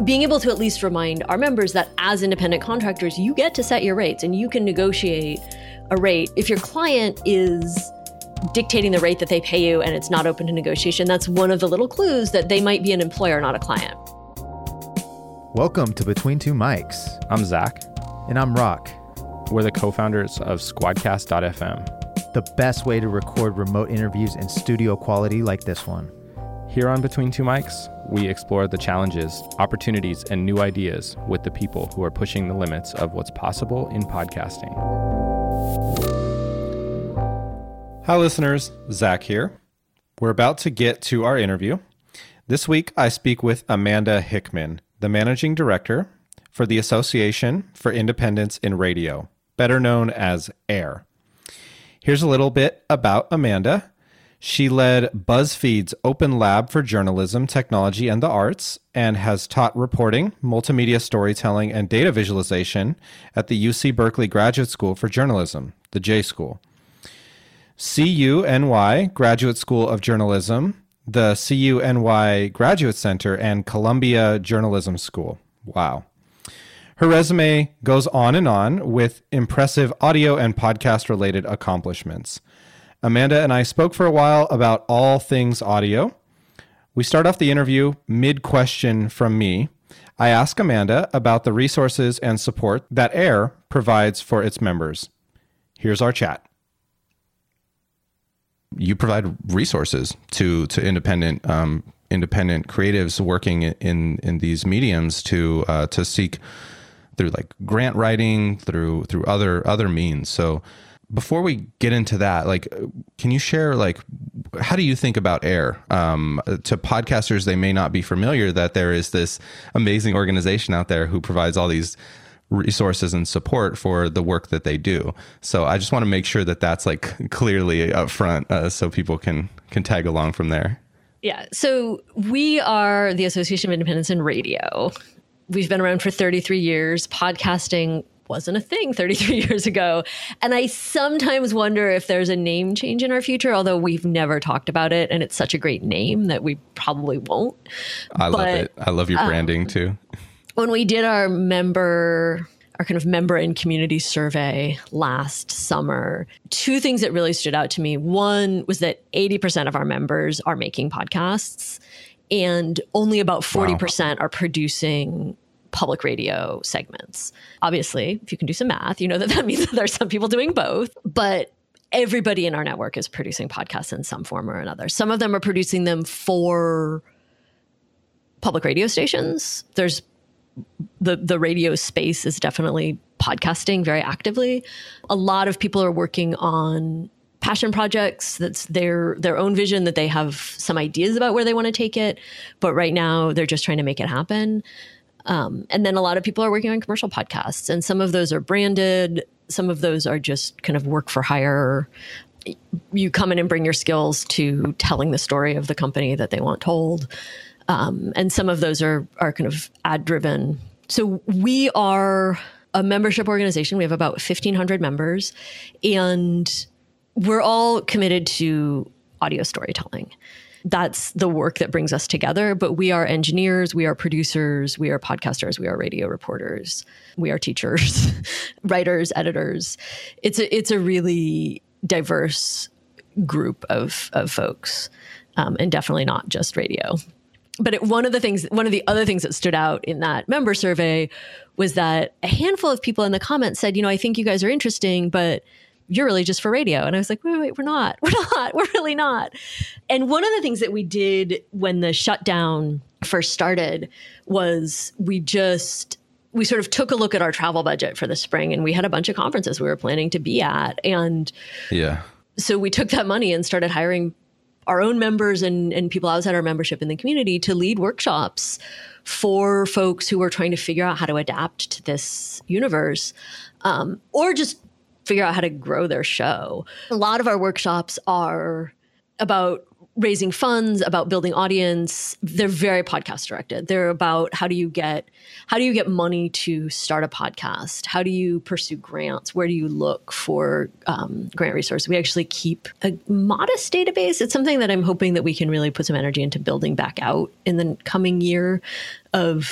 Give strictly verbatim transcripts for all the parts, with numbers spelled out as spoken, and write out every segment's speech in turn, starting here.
being able to at least remind our members that as independent contractors, you get to set your rates and you can negotiate a rate. If your client is dictating the rate that they pay you and it's not open to negotiation, that's one of the little clues that they might be an employer, not a client. Welcome to Between Two Mics. I'm Zach. And I'm Rock. We're the co-founders of Squadcast dot f m. The best way to record remote interviews in studio quality like this one. Here on Between Two Mics, we explore the challenges, opportunities, and new ideas with the people who are pushing the limits of what's possible in podcasting. Hi, listeners. Zach here. We're about to get to our interview. This week, I speak with Amanda Hickman, the managing director for the Association for Independence in Radio, better known as AIR. Here's a little bit about Amanda. She led BuzzFeed's Open Lab for Journalism, Technology, and the Arts, and has taught reporting, multimedia storytelling, and data visualization at the U C Berkeley Graduate School for Journalism, the J School, C U N Y Graduate School of Journalism, the C U N Y Graduate Center, and Columbia Journalism School. Wow. Her resume goes on and on with impressive audio and podcast-related accomplishments. Amanda and I spoke for a while about all things audio. We start off the interview mid-question from me. I ask Amanda about the resources and support that AIR provides for its members. Here's our chat. You provide resources to to independent um, independent creatives working in in these mediums to uh, to seek through like grant writing, through through other other means. So before we get into that, like, can you share, like, how do you think about AIR? Um, to podcasters, they may not be familiar that there is this amazing organization out there who provides all these resources and support for the work that they do. So I just want to make sure that that's like clearly up front uh, so people can can tag along from there. Yeah. So we are the Association of Independence in Radio. We've been around for thirty-three years. Podcasting wasn't a thing thirty-three years ago. And I sometimes wonder if there's a name change in our future, although we've never talked about it. And it's such a great name that we probably won't. I but, love it. I love your branding um, too. When we did our member, our kind of member and community survey last summer, two things that really stood out to me. One was that eighty percent of our members are making podcasts and only about forty percent wow. are producing public radio segments. Obviously, if you can do some math, you know that that means that there's some people doing both, but everybody in our network is producing podcasts in some form or another. Some of them are producing them for public radio stations. There's the the radio space is definitely podcasting very actively. A lot of people are working on passion projects. That's their their own vision, that they have some ideas about where they want to take it, but right now they're just trying to make it happen. Um, and then a lot of people are working on commercial podcasts, and some of those are branded. Some of those are just kind of work for hire. You come in and bring your skills to telling the story of the company that they want told. Um, and some of those are are kind of ad driven. So we are a membership organization. We have about fifteen hundred members, and we're all committed to audio storytelling. That's the work that brings us together. But we are engineers, we are producers, we are podcasters, we are radio reporters, we are teachers, writers, editors. It's a it's a really diverse group of of folks, um, and definitely not just radio. But it, one of the things, one of the other things that stood out in that member survey was that a handful of people in the comments said, you know, I think you guys are interesting, but you're really just for radio. And I was like, wait, wait, we're not, we're not, we're really not. And one of the things that we did when the shutdown first started was we just, we sort of took a look at our travel budget for the spring, and we had a bunch of conferences we were planning to be at. And yeah, so we took that money and started hiring our own members and, and people outside our membership in the community to lead workshops for folks who were trying to figure out how to adapt to this universe, um, or just figure out how to grow their show. A lot of our workshops are about raising funds, about building audience. They're very podcast directed. They're about how do you get how do you get money to start a podcast? How do you pursue grants? Where do you look for um, grant resources? We actually keep a modest database. It's something that I'm hoping that we can really put some energy into building back out in the coming year of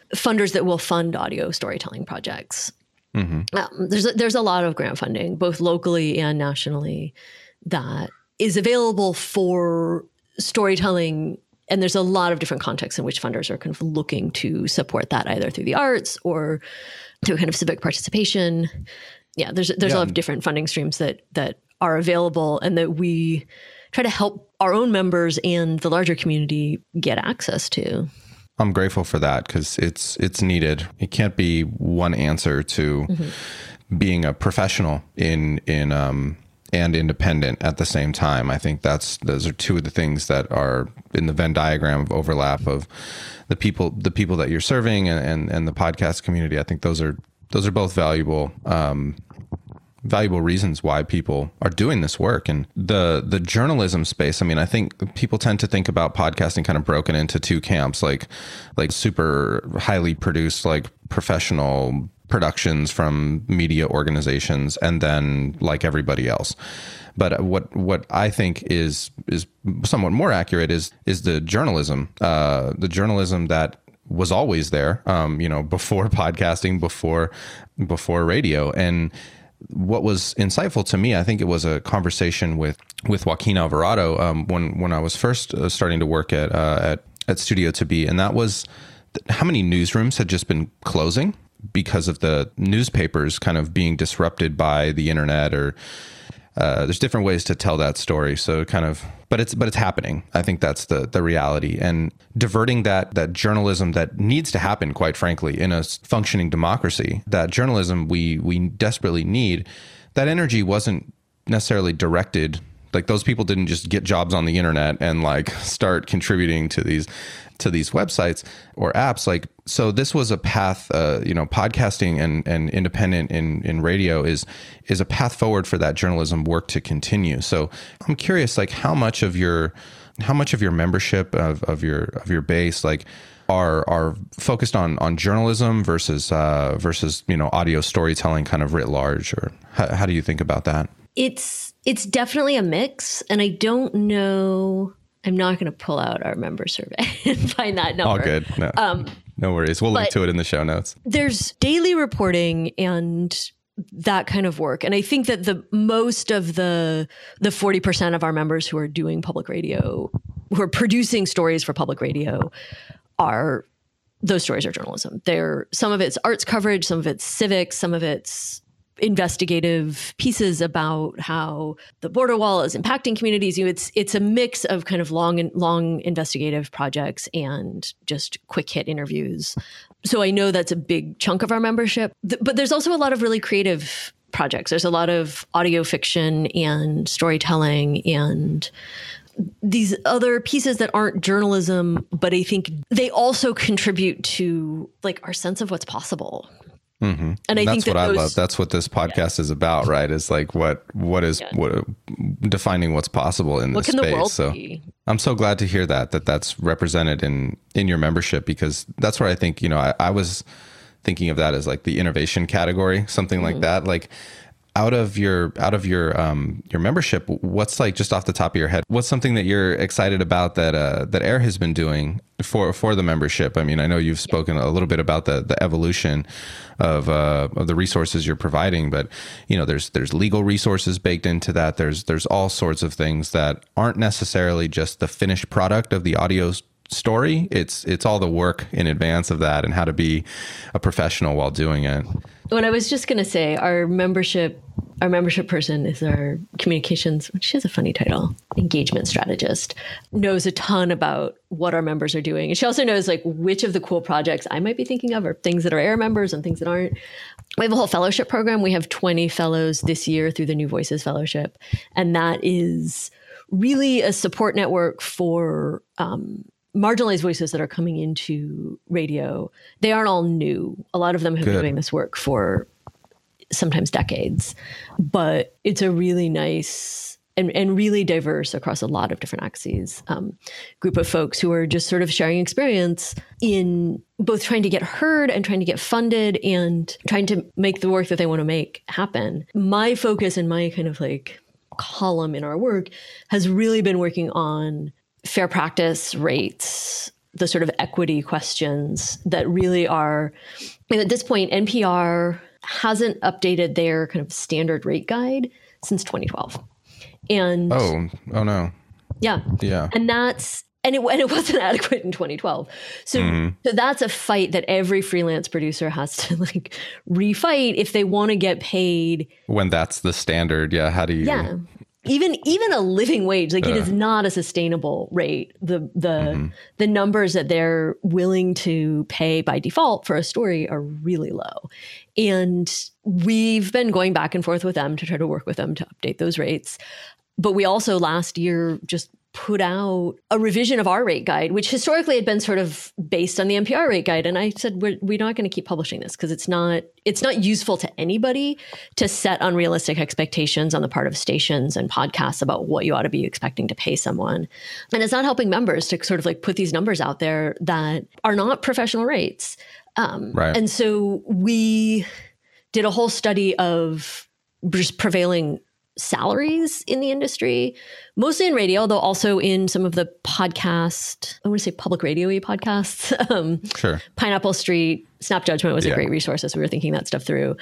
funders that will fund audio storytelling projects. Mm-hmm. Um, there's a, there's a lot of grant funding, both locally and nationally, that is available for storytelling. And there's a lot of different contexts in which funders are kind of looking to support that, either through the arts or through kind of civic participation. Yeah, there's there's Yeah. a lot of different funding streams that that are available, and that we try to help our own members and the larger community get access to. I'm grateful for that because it's it's needed. It can't be one answer to mm-hmm. being a professional in in um, and independent at the same time. I think that's those are two of the things that are in the Venn diagram of overlap of the people the people that you're serving and and, and the podcast community. I think those are those are both valuable. Um, valuable reasons why people are doing this work. And the the journalism space, I mean, I think people tend to think about podcasting kind of broken into two camps, like like super highly produced, like professional productions from media organizations, and then like everybody else. But what what I think is is somewhat more accurate is is the journalism, uh, the journalism that was always there, um, you know, before podcasting, before before radio. And what was insightful to me, I think it was a conversation with with Joaquin Alvarado um, when when I was first uh, starting to work at uh, at at Studio To Be, and that was th- how many newsrooms had just been closing because of the newspapers kind of being disrupted by the internet, or uh, there's different ways to tell that story. So kind of, but it's but it's happening. I think that's the the reality, and diverting that that journalism that needs to happen, quite frankly, in a functioning democracy. That journalism we we desperately need. That energy wasn't necessarily directed. Like those people didn't just get jobs on the internet and like start contributing to these to these websites or apps. Like, so this was a path, uh, you know, podcasting and, and independent in, in radio is, is a path forward for that journalism work to continue. So I'm curious, like how much of your, how much of your membership of, of your, of your base, like are, are focused on, on journalism versus, uh, versus, you know, audio storytelling kind of writ large, or how, how do you think about that? It's, it's definitely a mix, and I don't know, I'm not going to pull out our member survey and find that number. All good. No, um, no worries. We'll link to it in the show notes. There's daily reporting and that kind of work. And I think that the most of the the forty percent of our members who are doing public radio, who are producing stories for public radio, are, those stories are journalism. They're, some of it's arts coverage, some of it's civics, some of it's investigative pieces about how the border wall is impacting communities. You know, it's it's a mix of kind of long and long investigative projects and just quick hit interviews. So I know that's a big chunk of our membership. Th- but there's also a lot of really creative projects. There's a lot of audio fiction and storytelling and these other pieces that aren't journalism, but I think they also contribute to like our sense of what's possible. Mm-hmm. And I that's think that what those, I love. That's what this podcast yeah. is about, right? Is like what what is yeah. what defining what's possible in what this can space. The world so be? I'm so glad to hear that that that's represented in in your membership, because that's where I think, you know, I, I was thinking of that as like the innovation category, something mm-hmm. like that. Like out of your out of your um your membership, what's like just off the top of your head, what's something that you're excited about that uh that AIR has been doing for for the membership? I mean, I know you've spoken a little bit about the the evolution of uh of the resources you're providing, but you know, there's there's legal resources baked into that. There's there's all sorts of things that aren't necessarily just the finished product of the audio story. It's it's all the work in advance of that and how to be a professional while doing it. When I was just going to say, our membership, our membership person is our communications, which is a funny title, engagement strategist, knows a ton about what our members are doing. And she also knows like which of the cool projects I might be thinking of are things that are AIR members and things that aren't. We have a whole fellowship program. We have twenty fellows this year through the New Voices Fellowship. And that is really a support network for um, marginalized voices that are coming into radio. They aren't all new. A lot of them have Good. been doing this work for sometimes decades, but it's a really nice and, and really diverse across a lot of different axes um, group of folks who are just sort of sharing experience in both trying to get heard and trying to get funded and trying to make the work that they want to make happen. My focus and my kind of like column in our work has really been working on fair practice rates, the sort of equity questions that really are, and at this point, N P R hasn't updated their kind of standard rate guide since twenty twelve. And oh, oh no. Yeah. Yeah. And that's, and it, and it wasn't adequate in twenty twelve. So, mm-hmm. so that's a fight that every freelance producer has to like refight if they want to get paid. When that's the standard. Yeah. How do you? Yeah. Even even a living wage, like uh, it is not a sustainable rate. The the mm-hmm. the numbers that they're willing to pay by default for a story are really low. And we've been going back and forth with them to try to work with them to update those rates. But we also last year just put out a revision of our rate guide, which historically had been sort of based on the N P R rate guide. And I said, we're, we're not going to keep publishing this because it's not it's not useful to anybody to set unrealistic expectations on the part of stations and podcasts about what you ought to be expecting to pay someone. And it's not helping members to sort of like put these numbers out there that are not professional rates. Um, right. And so we did a whole study of just prevailing salaries in the industry, mostly in radio, though also in some of the podcast, I want to say public radio-y podcasts. um, sure. Pineapple Street, Snap Judgment was yeah. a great resource as we were thinking that stuff through.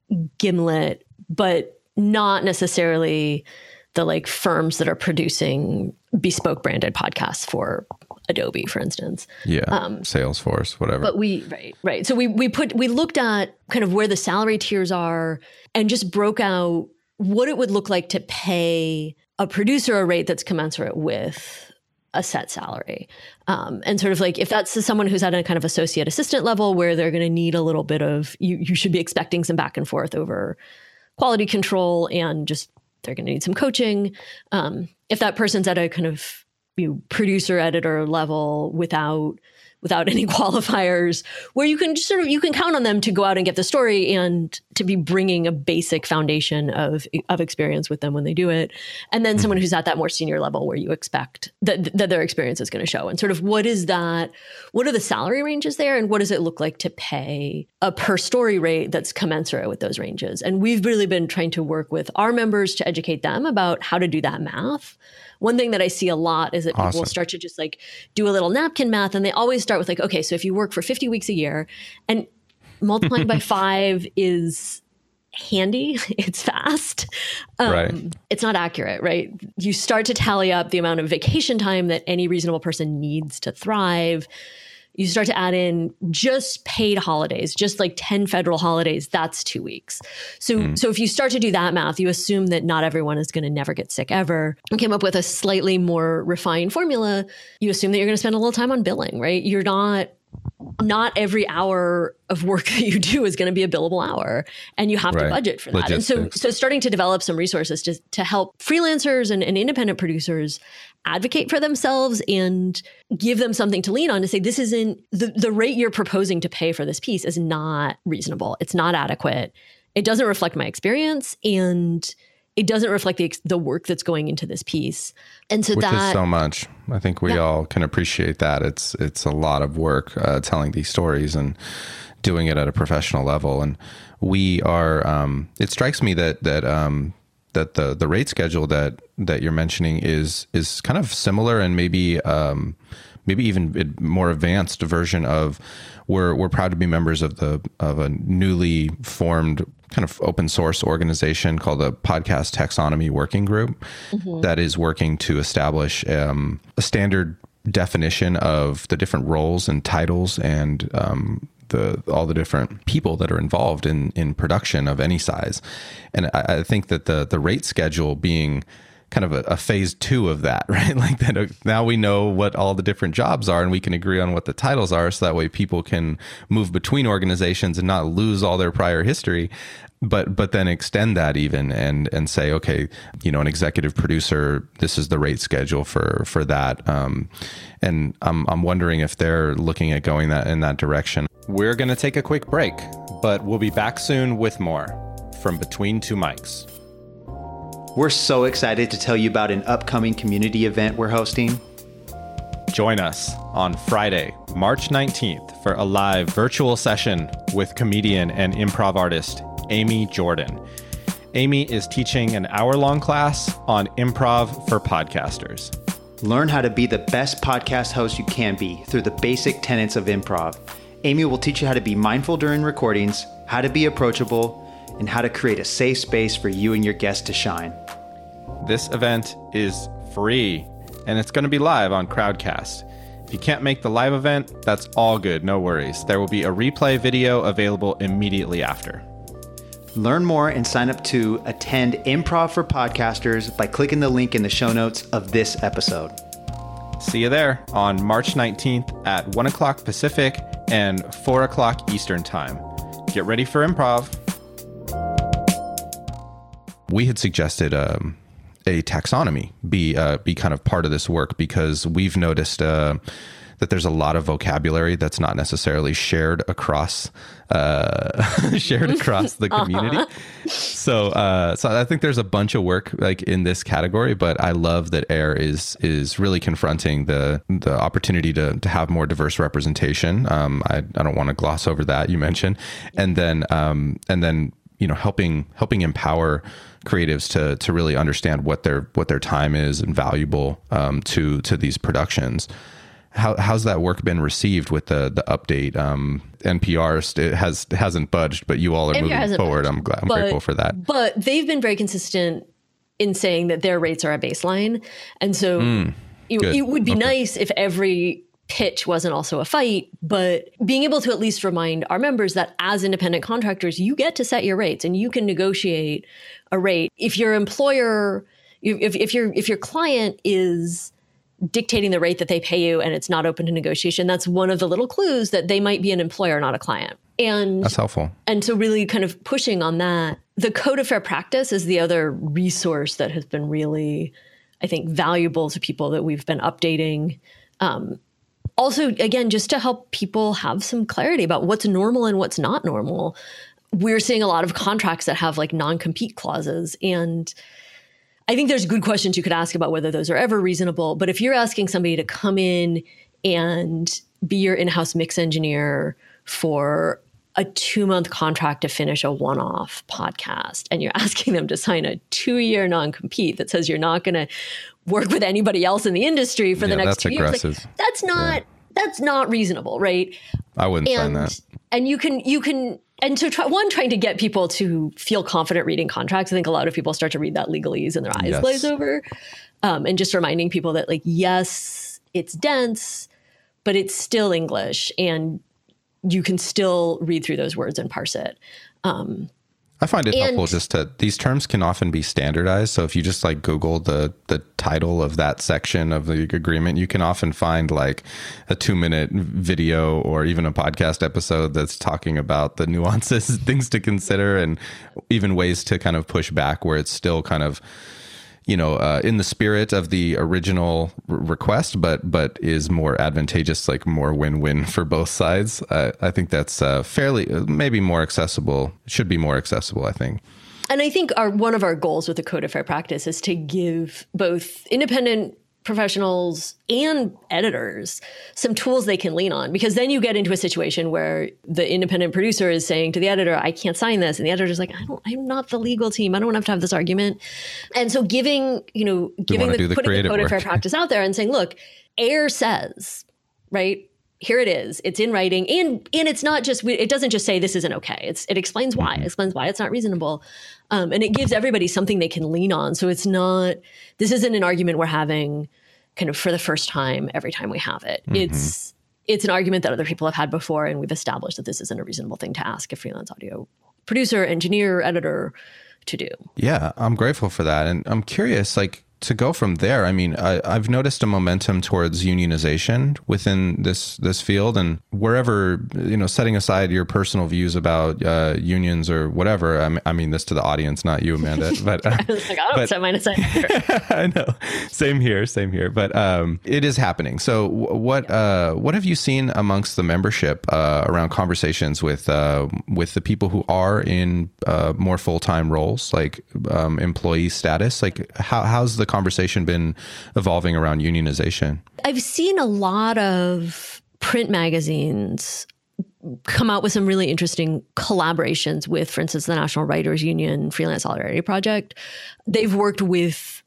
Gimlet, but not necessarily the like firms that are producing bespoke branded podcasts for Adobe, for instance. Yeah. Um, Salesforce, whatever. But we, right, right. So we we put we looked at kind of where the salary tiers are and just broke out what it would look like to pay a producer a rate that's commensurate with a set salary. Um, and sort of like, if that's someone who's at a kind of associate assistant level where they're going to need a little bit of, you, you should be expecting some back and forth over quality control and just, they're going to need some coaching. Um, if that person's at a kind of you know, producer editor level without without any qualifiers, where you can just sort of, you can count on them to go out and get the story and to be bringing a basic foundation of, of experience with them when they do it. And then someone who's at that more senior level where you expect that, that their experience is going to show. And sort of what is that, what are the salary ranges there? And what does it look like to pay a per story rate that's commensurate with those ranges? And we've really been trying to work with our members to educate them about how to do that math. One thing that I see a lot is that awesome. people start to just like do a little napkin math, and they always start with like, okay, so if you work for fifty weeks a year and multiplying by five is handy, it's fast. Um, right. It's not accurate, right? You start to tally up the amount of vacation time that any reasonable person needs to thrive. You start to add in just paid holidays, just like ten federal holidays, that's two weeks. So, mm. so if you start to do that math, you assume that not everyone is going to never get sick ever. And came up with a slightly more refined formula. You assume that you're going to spend a little time on billing, right? You're not, not every hour of work that you do is going to be a billable hour, and you have right. to budget for that. Logistics. And so, so starting to develop some resources to, to help freelancers and, and independent producers advocate for themselves and give them something to lean on to say, this isn't the, the rate you're proposing to pay for this piece is not reasonable. It's not adequate. It doesn't reflect my experience, and it doesn't reflect the the work that's going into this piece. And so Which that is so much. I think we yeah. all can appreciate that. It's it's a lot of work uh, telling these stories and doing it at a professional level. And we are. Um, it strikes me that that um, that the the rate schedule that that you're mentioning is is kind of similar and maybe um, maybe even a more advanced version of. We're we're proud to be members of the of a newly formed kind of open source organization called the Podcast Taxonomy Working Group mm-hmm. that is working to establish um, a standard definition of the different roles and titles and um, the all the different people that are involved in in production of any size. And I, I think that the the rate schedule being kind of a, a phase two of that, right? Like that uh, now we know what all the different jobs are and we can agree on what the titles are. So that way people can move between organizations and not lose all their prior history, but, but then extend that even and, and say, okay, you know, an executive producer, this is the rate schedule for, for that. Um, and I'm, I'm wondering if they're looking at going that in that direction. We're going to take a quick break, but we'll be back soon with more from Between Two Mics. We're so excited to tell you about an upcoming community event we're hosting. Join us on Friday, March nineteenth for a live virtual session with comedian and improv artist Amy Jordan. Amy is teaching an hour-long class on improv for podcasters. Learn how to be the best podcast host you can be through the basic tenets of improv. Amy will teach you how to be mindful during recordings, how to be approachable, and how to create a safe space for you and your guests to shine. This event is free, and it's going to be live on Crowdcast. If you can't make the live event, that's all good, no worries. There will be a replay video available immediately after. Learn more and sign up to attend Improv for Podcasters by clicking the link in the show notes of this episode. See you there on March nineteenth at one o'clock Pacific and four o'clock Eastern Time. Get ready for improv. We had suggested um, a taxonomy be uh, be kind of part of this work because we've noticed uh, that there's a lot of vocabulary that's not necessarily shared across uh, shared across the community. Uh-huh. So, uh, so I think there's a bunch of work like in this category, but I love that AIR is is really confronting the the opportunity to to have more diverse representation. Um, I I don't want to gloss over that you mentioned, and then um, and then you know helping helping empower creatives to to really understand what their what their time is and valuable um, to to these productions. How, how's that work been received with the the update? Um, N P R it has hasn't budged, but you all are N P R moving forward. budged, I'm glad. I'm but, grateful for that. But they've been very consistent in saying that their rates are a baseline, and so Mm, it, it would be okay. nice if every pitch wasn't also a fight. But being able to at least remind our members that as independent contractors, you get to set your rates and you can negotiate a rate. If your employer, if if your if your client is dictating the rate that they pay you and it's not open to negotiation, that's one of the little clues that they might be an employer, not a client. And That's helpful. And so really kind of pushing on that. The Code of Fair Practice is the other resource that has been really, I think, valuable to people that we've been updating. Um, also, again, just to help people have some clarity about what's normal and what's not normal. We're seeing a lot of contracts that have like non-compete clauses, and I think there's good questions you could ask about whether those are ever reasonable. But if you're asking somebody to come in and be your in-house mix engineer for a two-month contract to finish a one-off podcast, and you're asking them to sign a two-year non-compete that says you're not going to work with anybody else in the industry for Yeah, the next that's two years, like, that's not that's not reasonable, right? I wouldn't and, sign that. And you can you can. And so try, one, trying to get people to feel confident reading contracts. I think a lot of people start to read that legalese and their eyes Yes. glaze over. Um, and just reminding people that, like, yes, it's dense, but it's still English. And you can still read through those words and parse it. Um, I find it and- helpful just to, these terms can often be standardized. So if you just like Google the the title of that section of the agreement, you can often find like a two minute video or even a podcast episode that's talking about the nuances, things to consider, and even ways to kind of push back where it's still kind of, you know, uh, in the spirit of the original r- request, but but is more advantageous, like more win-win for both sides. Uh, I think that's uh, fairly, maybe more accessible. It should be more accessible, I think. And I think our one of our goals with the Code of Fair Practice is to give both independent professionals and editors some tools they can lean on, because then you get into a situation where the independent producer is saying to the editor, I can't sign this. And the editor's like, I don't, I'm not the legal team. I don't want to have to have this argument. And so giving, you know, giving the, do the putting the creative Code of work. Fair Practice out there and saying, look, AIR says, right? Here it is. It's in writing. And and it's not just, it doesn't just say this isn't okay. It's It explains why. It explains why it's not reasonable. Um, and it gives everybody something they can lean on. So it's not, this isn't an argument we're having kind of for the first time every time we have it. Mm-hmm. It's it's an argument that other people have had before, and we've established that this isn't a reasonable thing to ask a freelance audio producer, engineer, editor to do. Yeah, I'm grateful for that. And I'm curious, like, to go from there, I mean, I, I've noticed a momentum towards unionization within this this field, and wherever, you know, setting aside your personal views about uh, unions or whatever, I mean, I mean this to the audience, not you, Amanda. But uh, I was like, I don't but, set mine aside. I know, same here, same here. But um, it is happening. So, w- what uh, what have you seen amongst the membership uh, around conversations with uh, with the people who are in uh, more full time roles, like um, employee status? Like, how how's the conversation been evolving around unionization? I've seen a lot of print magazines come out with some really interesting collaborations with, for instance, the National Writers Union Freelance Solidarity Project. They've worked with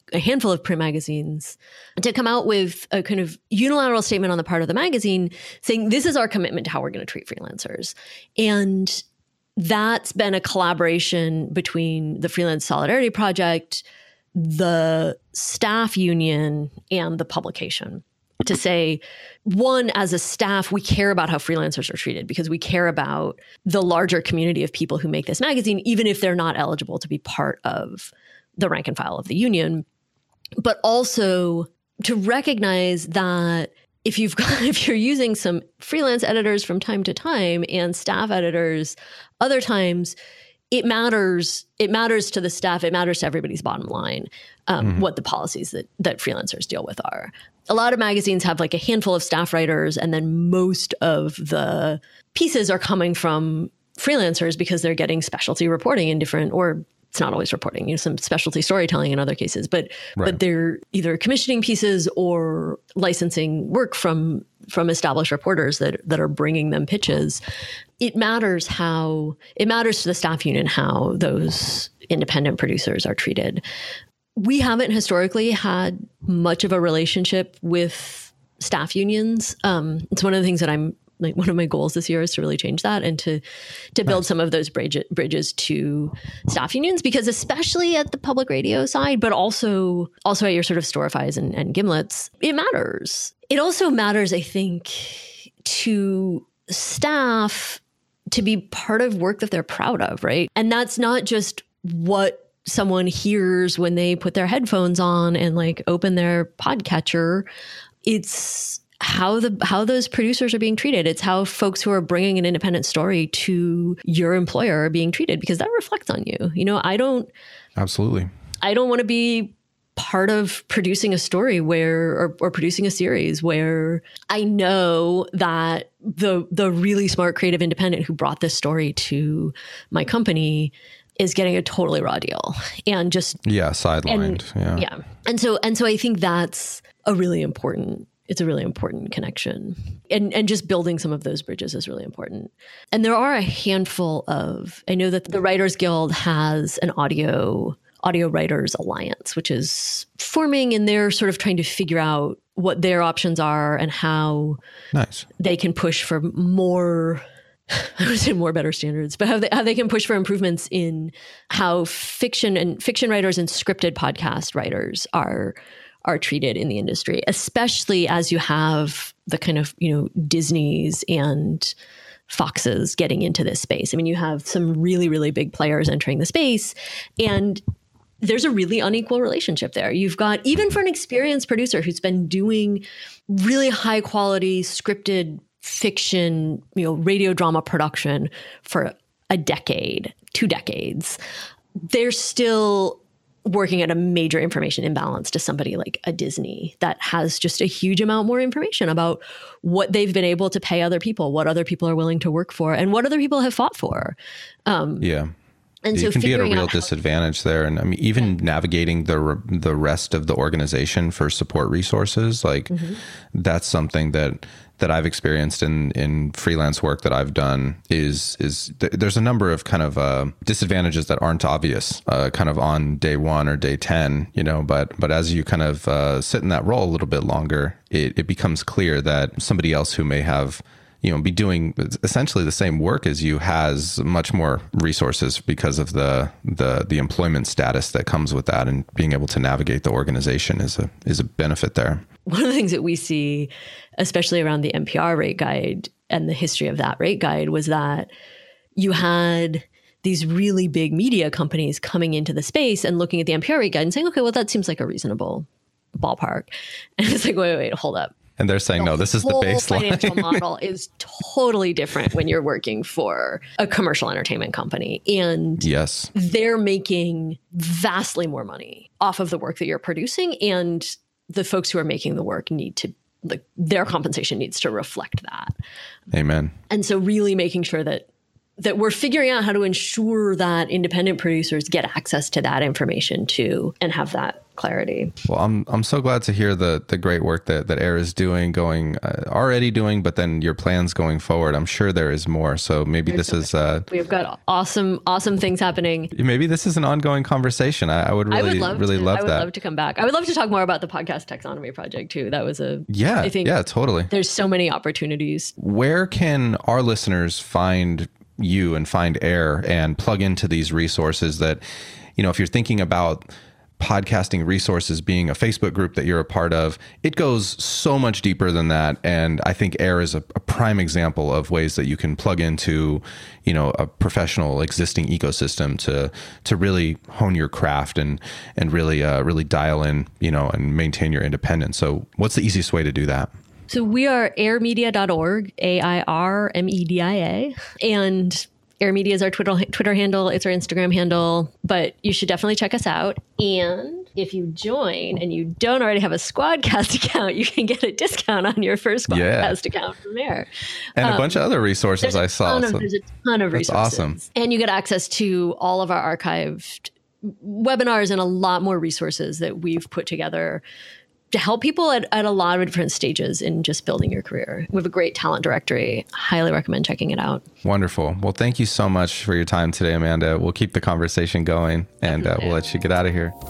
a handful of print magazines to come out with a kind of unilateral statement on the part of the magazine saying, this is our commitment to how we're going to treat freelancers. And that's been a collaboration between the Freelance Solidarity Project, the staff union, and the publication to say, one, as a staff, we care about how freelancers are treated because we care about the larger community of people who make this magazine, even if they're not eligible to be part of the rank and file of the union. But also to recognize that if you've got, if you're using some freelance editors from time to time and staff editors other times, it matters. It matters to the staff. It matters to everybody's bottom line, um, mm-hmm. what the policies that that freelancers deal with are. A lot of magazines have like a handful of staff writers, and then most of the pieces are coming from freelancers because they're getting specialty reporting in different, or it's not always reporting, you know, some specialty storytelling in other cases, but right. but they're either commissioning pieces or licensing work from from established reporters that that are bringing them pitches. It matters how it matters to the staff union how those independent producers are treated. We haven't historically had much of a relationship with staff unions. Um, it's one of the things that I'm like one of my goals this year is to really change that and to to build nice. some of those bridge, bridges to staff unions, because especially at the public radio side, but also also at your sort of Storifys and, and Gimlets, it matters. It also matters, I think, to staff to be part of work that they're proud of, right? And that's not just what someone hears when they put their headphones on and like open their podcatcher. It's how the how those producers are being treated. It's how folks who are bringing an independent story to your employer are being treated, because that reflects on you. You know, I don't absolutely. I don't want to be part of producing a story where or, or producing a series where I know that the the really smart creative independent who brought this story to my company is getting a totally raw deal and just yeah sidelined. And, yeah. Yeah. And so and so I think that's a really important It's a really important connection. And and just building some of those bridges is really important. And there are a handful of, I know that the Writers Guild has an audio audio writers alliance, which is forming, and they're sort of trying to figure out what their options are and how nice. they can push for more, I would say more better standards, but how they, how they can push for improvements in how fiction and fiction writers and scripted podcast writers are are treated in the industry, especially as you have the kind of, you know, Disneys and Foxes getting into this space. I mean, you have some really, really big players entering the space, and there's a really unequal relationship there. You've got, even for an experienced producer who's been doing really high quality scripted fiction, you know, radio drama production for a decade, two decades, they're still working at a major information imbalance to somebody like a Disney that has just a huge amount more information about what they've been able to pay other people, what other people are willing to work for, and what other people have fought for. Um, yeah. And you so can be at a real how, disadvantage there. And I mean, even yeah. navigating the re- the rest of the organization for support resources, like mm-hmm. that's something that that I've experienced in, in freelance work that I've done is, is th- there's a number of kind of uh, disadvantages that aren't obvious uh, kind of on day one or day ten, you know, but, but as you kind of uh, sit in that role a little bit longer, it, it becomes clear that somebody else who may have, you know, be doing essentially the same work as you has much more resources because of the, the, the employment status that comes with that, and being able to navigate the organization is a, is a benefit there. One of the things that we see, especially around the N P R rate guide and the history of that rate guide, was that you had these really big media companies coming into the space and looking at the N P R rate guide and saying, okay, well, that seems like a reasonable ballpark. And it's like, wait, wait, wait, hold up. And they're saying, the no, this is the baseline. The financial model is totally different when you're working for a commercial entertainment company. And yes, they're making vastly more money off of the work that you're producing. And the folks who are making the work need to, like, their compensation needs to reflect that. Amen. And so really making sure that that we're figuring out how to ensure that independent producers get access to that information too and have that clarity. Well, I'm I'm so glad to hear the the great work that that AIR is doing, going uh, already doing, but then your plans going forward. I'm sure there is more. So maybe There's this so is uh, we've got awesome awesome things happening. Maybe this is an ongoing conversation. I, I would really I would love really to, love I would that. love to come back. I would love to talk more about the podcast taxonomy project too. That was a yeah I think yeah totally. There's so many opportunities. Where can our listeners find you and find AIR and plug into these resources that, you know, if you're thinking about podcasting resources being a Facebook group that you're a part of, it goes so much deeper than that. And I think AIR is a, a prime example of ways that you can plug into, you know, a professional existing ecosystem to to really hone your craft and and really uh, really dial in, you know, and maintain your independence. So what's the easiest way to do that? So we are air media dot org, A I R M E D I A, and AIR Media is our Twitter Twitter handle. It's our Instagram handle, but you should definitely check us out. And if you join and you don't already have a Squadcast account, you can get a discount on your first Squadcast yeah. account from AIR. And um, a bunch of other resources I saw. Of, so there's a ton of resources. That's awesome. And you get access to all of our archived webinars and a lot more resources that we've put together to help people at, at a lot of different stages in just building your career. We have a great talent directory. Highly recommend checking it out. Wonderful. Well, thank you so much for your time today, Amanda. We'll keep the conversation going, and uh, we'll let you get out of here.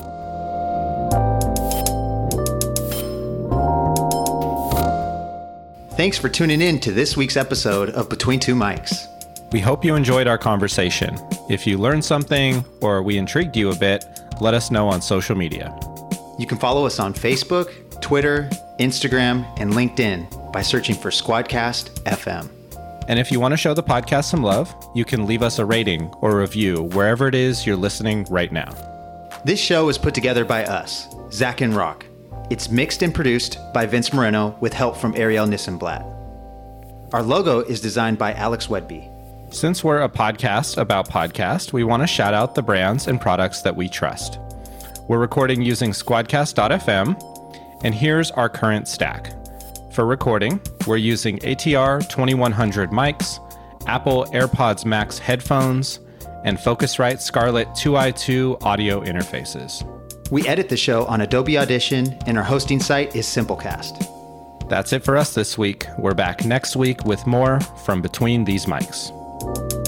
Thanks for tuning in to this week's episode of Between Two Mics. We hope you enjoyed our conversation. If you learned something or we intrigued you a bit, let us know on social media. You can follow us on Facebook, Twitter, Instagram, and LinkedIn by searching for Squadcast F M. And if you want to show the podcast some love, you can leave us a rating or review wherever it is you're listening right now. This show is put together by us, Zach and Rock. It's mixed and produced by Vince Moreno with help from Ariel Nissenblatt. Our logo is designed by Alex Wedby. Since we're a podcast about podcasts, we want to shout out the brands and products that we trust. We're recording using Squadcast dot F M, and here's our current stack. For recording, we're using A T R twenty-one hundred mics, Apple AirPods Max headphones, and Focusrite Scarlett two i two audio interfaces. We edit the show on Adobe Audition, and our hosting site is Simplecast. That's it for us this week. We're back next week with more from Between These Mics.